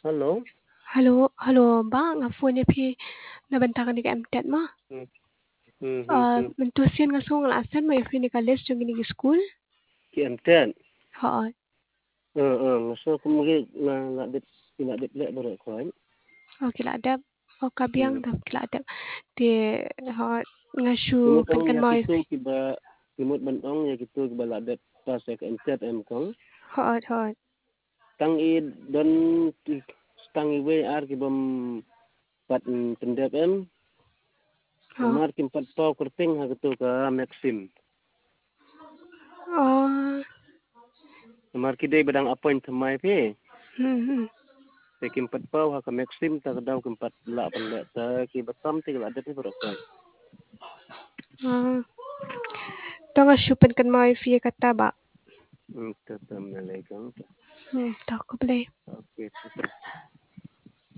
Hello? Halo, halo Bang, phone niya phi nabentakan ni ka MTET mo. Hmm, hmm. Mentusian nga sung lasan mo phi ni college jung ni school. KM10. Oo, So kumagi na pinadip le bro ko. oh kiladap. Oh kabiang Hmm. daw kiladap. Di ho nga shu Timot ang penkan ya mo kitu phi. kiba timot man ang ya kitu kiba ladep pas ya KM10 em kong. Oo. Tang I don tang I we ar kibam pat pendep em. Oh. Mar kim pat pau kerting ha kitu ka Maxim. Oh. Mar kidai badang appoint mai phi. Hmm. Kim pat pau ha ka Maxim ta daw kim pat la pan le ta ki batam ti ladep bro ko. Oh. To nga shu penkan mo phi kata ba. Tetam na legang. Tak ko beli. Okay.